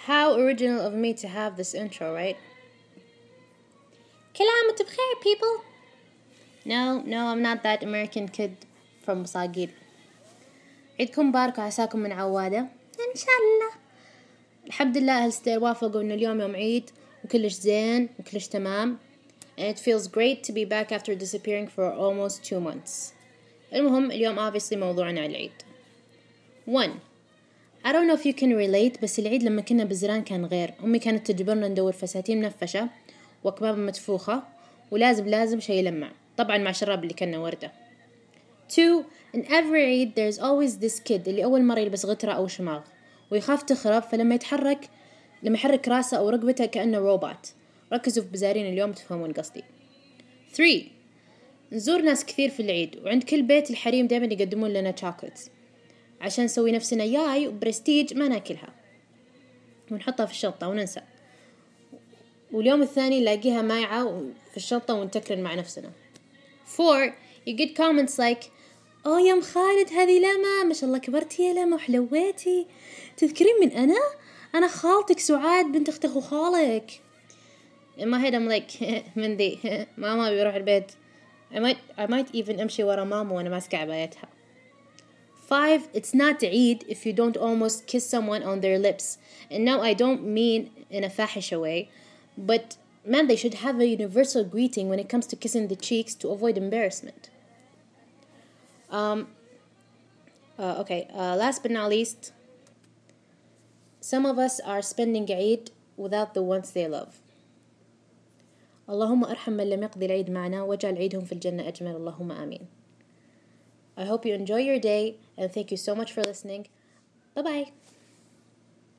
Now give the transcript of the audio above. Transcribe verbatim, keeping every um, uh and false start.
How original of me to have this intro, right? كل عام وانتم بخير people. No, no, I'm not that American kid from صاقيل. عيدكم مبارك وعساكم من عوادة إن شاء الله. الحمد لله أهل ستير وافقوا إنه اليوم يوم عيد وكلش زين وكلش تمام. And it feels great to be back after disappearing for almost two months. المهم اليوم obviously موضوعنا العيد. One, I don't know if you can relate, بس العيد لما كنا بزران كان غير. أمي كانت تجبرنا ندور فساتين منفشة وأكمام مدفوخة ولازم لازم شيء يلمع، طبعا مع شراب اللي كنا وردة. Two, in every عيد there's always this kid اللي أول مرة يلبس غترة أو شماغ ويخاف تخرب، فلما يتحرك لما يحرك راسه أو رقبته كأنه روبوت. ركزوا في بزارين اليوم تفهمون قصدي. Three, نزور ناس كثير في العيد وعند كل بيت الحريم دائما يقدمون لنا شوكولاتس عشان نسوي نفسنا ياي وبرستيج ما ناكلها ونحطها في الشنطة وننسى، واليوم الثاني نلاقيها مايعة في الشنطة ونتكرن مع نفسنا. Four, you get comments like oh يا ام خالد هذه لما ما شاء الله كبرتي يا لما وحلويتي، تذكرين من أنا أنا خالتك سعاد بنت أخت أخو خالك. In my head I'm like من ذي ماما بيروح البيت. I might I might even أمشي ورا ماما وأنا ماسكة عبايتها. Five, it's not Eid if you don't almost kiss someone on their lips. And now I don't mean in a fahisha way, but man, they should have a universal greeting when it comes to kissing the cheeks to avoid embarrassment. Um, uh, okay, uh, last but not least, some of us are spending Eid without the ones they love. اللهم أرحم من لم يقضي العيد معنا واجعل عيدهم في الجنة أجمل اللهم آمين. I hope you enjoy your day and thank you so much for listening. Bye bye.